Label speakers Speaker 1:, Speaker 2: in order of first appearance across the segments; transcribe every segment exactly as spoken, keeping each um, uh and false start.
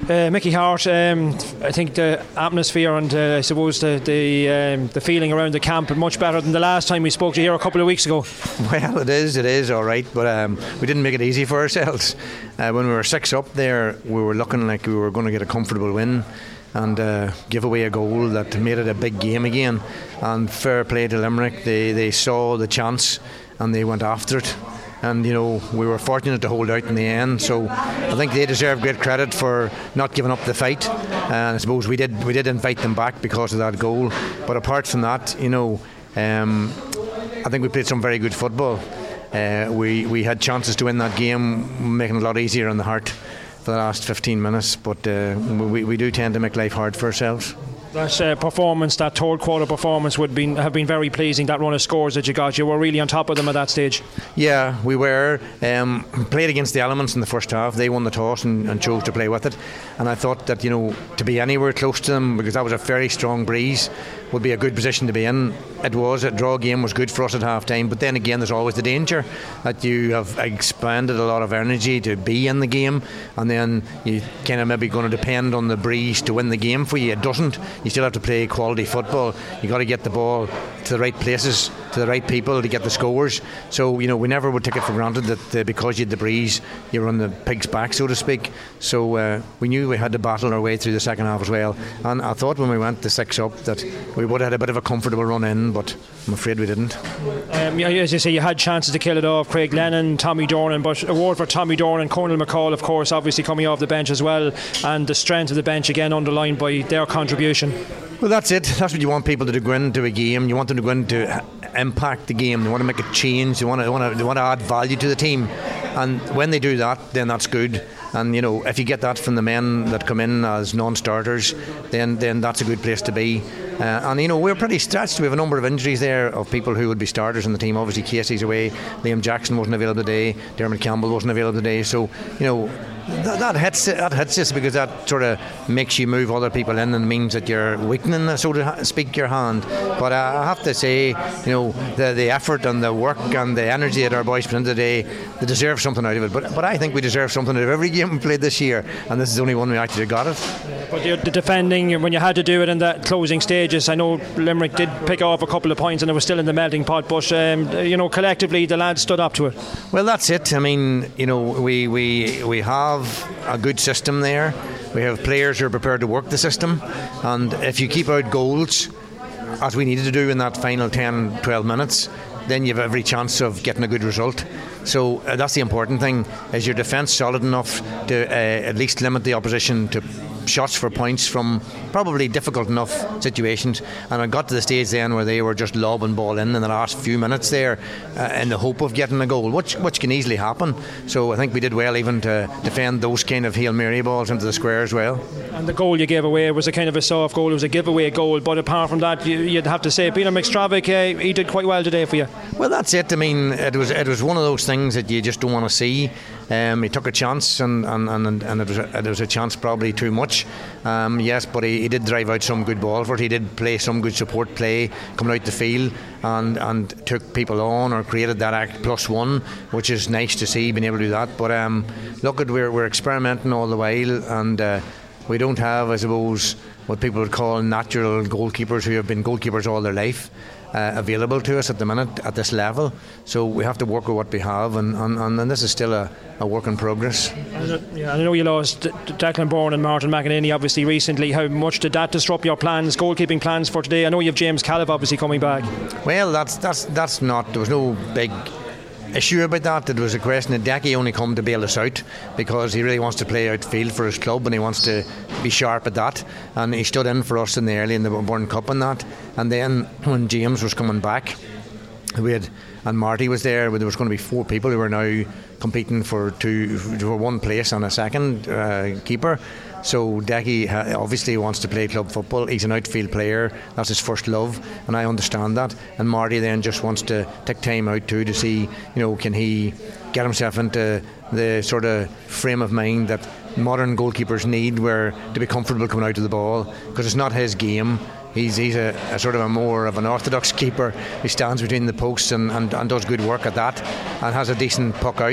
Speaker 1: Uh, Mickey Hart, um, I think the atmosphere and uh, I suppose the the, um, the feeling around the camp are much better than the last time we spoke to you here a couple of weeks ago.
Speaker 2: Well, it is, it is all right, but um, we didn't make it easy for ourselves. Uh, when we were six up there, we were looking like we were going to get a comfortable win and uh, give away a goal that made it a big game again. And fair play to Limerick, they, they saw the chance and they went after it. And you know, we were fortunate to hold out in the end, so I think they deserve great credit for not giving up the fight. And I suppose we did we did invite them back because of that goal. But apart from that, you know, um, I think we played some very good football. Uh, we we had chances to win that game, making it a lot easier on the Heart for the last fifteen minutes. But uh, we we do tend to make life hard for ourselves.
Speaker 1: That uh, performance, that third quarter performance, would be, have been very pleasing. That run of scores that you got, you were really on top of them at that stage.
Speaker 2: Yeah, we were. Um, played against the elements in the first half. They won the toss and, and chose to play with it. And I thought that, you know, to be anywhere close to them, because that was a very strong breeze, would be a good position to be in. It was. A draw game was good for us at half time. But then again, there's always the danger that you have expended a lot of energy to be in the game, and then you kind of maybe going to depend on the breeze to win the game for you. It doesn't. You still have to play quality football. You got to get the ball to the right places, to the right people to get the scores. So, you know, we never would take it for granted that uh, because you had the breeze, you were on the pig's back, so to speak. So uh, we knew we had to battle our way through the second half as well. And I thought when we went to six up that we would have had a bit of a comfortable run in, but I'm afraid we didn't.
Speaker 1: Um, as you say, you had chances to kill it off. Craig Lennon, Tommy Dornan, but award for Tommy Dornan, Cornel McCall, of course, obviously coming off the bench as well, and the strength of the bench again underlined by their contribution.
Speaker 2: Well, that's it. That's what you want people to do, go into a game. You want them to go in to impact the game. They want to make a change. They want to, they want to, they want to add value to the team. And when they do that, then that's good. And, you know, if you get that from the men that come in as non-starters, then then that's a good place to be. Uh, and, you know, we're pretty stretched. We have a number of injuries there of people who would be starters in the team. Obviously, Casey's away. Liam Jackson wasn't available today. Dermot Campbell wasn't available today. So, you know, That, that hits that hits us because that sort of makes you move other people in and means that you're weakening, so to speak, your hand. But uh, I have to say, you know, the the effort and the work and the energy that our boys put in today, they deserve something out of it. But but I think we deserve something out of every game we played this year, and this is the only one we actually got it.
Speaker 1: But the defending, when you had to do it in that closing stages, I know Limerick did pick off a couple of points and it was still in the melting pot, but um, you know, collectively the lads stood up to it.
Speaker 2: Well, that's it. I mean, you know, we we we have a good system there. We have players who are prepared to work the system, and if you keep out goals as we needed to do in that final ten twelve minutes, then you have every chance of getting a good result. So uh, that's the important thing, is your defence solid enough to uh, at least limit the opposition to shots for points from probably difficult enough situations. And I got to the stage then where they were just lobbing ball in in the last few minutes there uh, in the hope of getting a goal, which which can easily happen. So I think we did well even to defend those kind of Hail Mary balls into the square as well. And
Speaker 1: the goal you gave away was a kind of a soft goal. It was a giveaway goal, but apart from that, you, you'd have to say Peter McStravick, uh, he did quite well today for you.
Speaker 2: Well, that's it. I mean, it was it was one of those things that you just don't want to see. Um, he took a chance, and and, and, and it, was a, it was a chance probably too much. Um, yes, but he, he did drive out some good ball for it. He did play some good support play coming out the field, and, and took people on or created that act plus one, which is nice to see, being able to do that. But um, look, at we're we're experimenting all the while, and uh, we don't have, I suppose, what people would call natural goalkeepers who have been goalkeepers all their life. Uh, available to us at the minute at this level, so we have to work with what we have, and, and, and this is still a, a work in progress.
Speaker 1: Yeah, I know you lost Declan Bourne and Martin McEnany obviously recently. How much did that disrupt your plans, goalkeeping plans for today? I know you have James Caleb obviously coming back.
Speaker 2: Well, that's that's that's not, there was no big issue about that. It was a question that Decky only come to bail us out because he really wants to play outfield for his club, and he wants to be sharp at that, and he stood in for us in the early in the Burn Cup and that. And then when James was coming back, we had, and Marty was there, there was going to be four people who were now competing for two for one place and a second uh, keeper. So Decky obviously wants to play club football. He's an outfield player. That's his first love, and I understand that. And Marty then just wants to take time out too to see, you know, can he get himself into the sort of frame of mind that modern goalkeepers need, where to be comfortable coming out of the ball, because it's not his game. He's he's a, a sort of a more of an orthodox keeper. He stands between the posts and, and, and does good work at that, and has a decent puck out.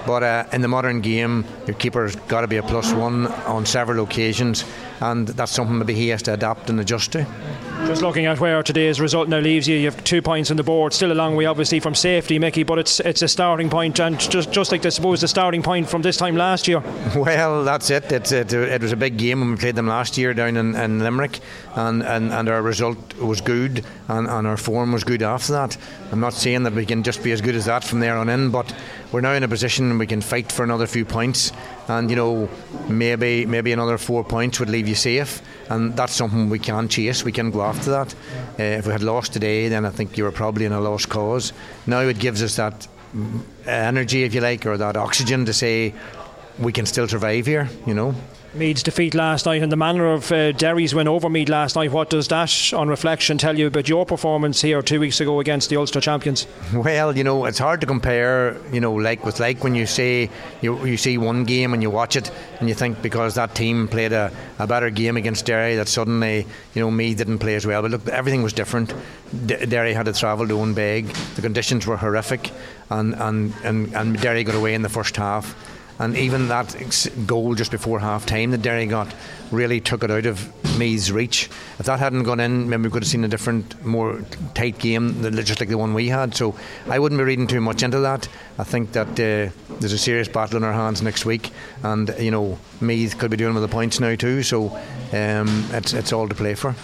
Speaker 2: But uh, in the modern game, your keeper's got to be a plus one on several occasions, and that's something maybe he has to adapt and adjust to.
Speaker 1: Just looking at where today's result now leaves you, you have two points on the board, still a long way obviously from safety, Mickey, but it's it's a starting point, and just just like I suppose the starting point from this time last year.
Speaker 2: Well, that's it. It's, it, it was a big game when we played them last year down in, in Limerick, and, and, and our result was good, and, and our form was good after that. I'm not saying that we can just be as good as that from there on in, but we're now in a position we can fight for another few points, and you know, maybe maybe another four points would leave you safe, and that's something we can chase. We can go after that. Uh, if we had lost today, then I think you were probably in a lost cause. Now it gives us that energy, if you like, or that oxygen to say we can still survive here, you know.
Speaker 1: Meath's defeat last night and the manner of uh, Derry's win over Meath last night, what does that on reflection tell you about your performance here two weeks ago against the Ulster champions?
Speaker 2: Well, you know, it's hard to compare, you know, like with like when you say you, you see one game and you watch it and you think because that team played a, a better game against Derry that suddenly, you know, Meath didn't play as well. But look, everything was different. D- Derry had to travel to Owenbeg, the conditions were horrific, and, and, and, and Derry got away in the first half. And even that goal just before half time that Derry got really took it out of Meath's reach. If that hadn't gone in, maybe we could have seen a different, more tight game, just like the one we had. So I wouldn't be reading too much into that. I think that uh, there's a serious battle in our hands next week, and you know, Meath could be doing with the points now too. So um, it's it's all to play for.